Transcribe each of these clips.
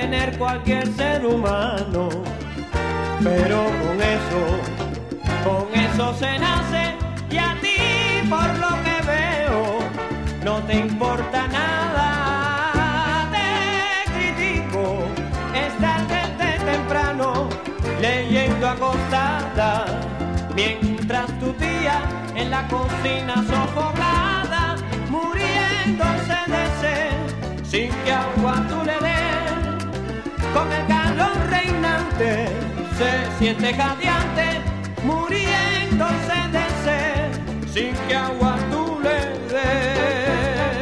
tener cualquier ser humano. Pero con eso se nace, y a ti por lo que veo no te importa nada. Te critico, estás desde temprano leyendo acostada, mientras tu tía en la cocina sofocada, muriéndose de sed, sin que agua tú le des. Con el calor reinante se siente jadeante, muriéndose de sed, sin que agua tú le des.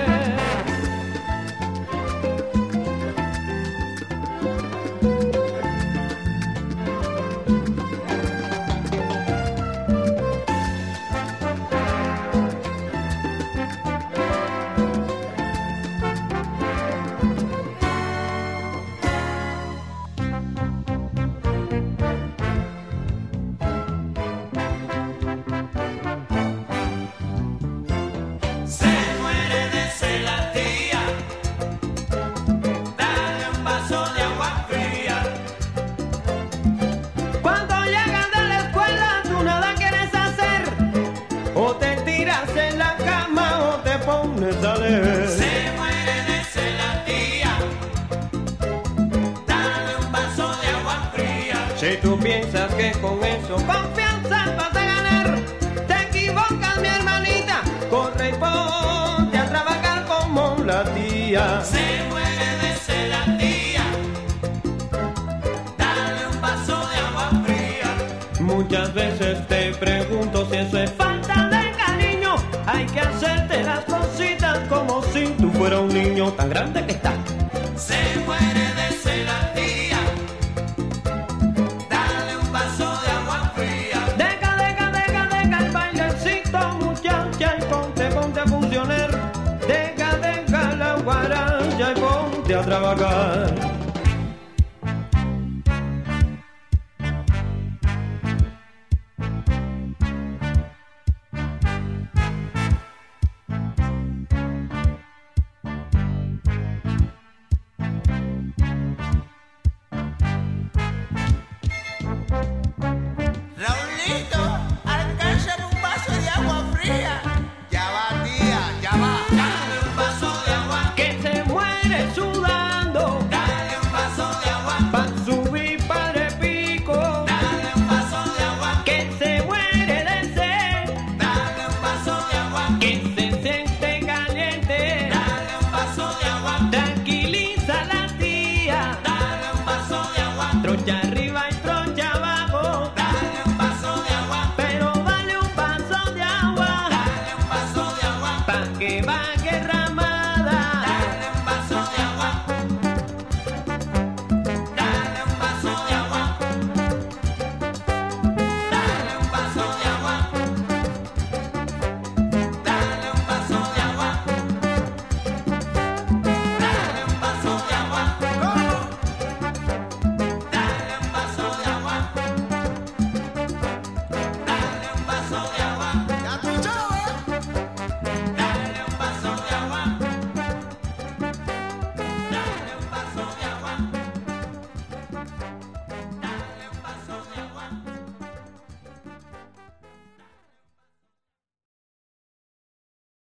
Se muere de sed la tía, dale un vaso de agua fría. Si tú piensas que con eso confianza vas a ganar, te equivocas, mi hermanita. Corre y ponte a trabajar como la tía. Se muere de sed la tía, dale un vaso de agua fría. Muchas veces te pregunto si eso es falta de cariño. Hay que hacerte las cositas como si tú fueras un niño tan grande que está. Se muere de sed la tía, dale un vaso de agua fría. Deja el bailecito, muchacha, y ponte a funcionar. Deja la guaracha y ponte a trabajar.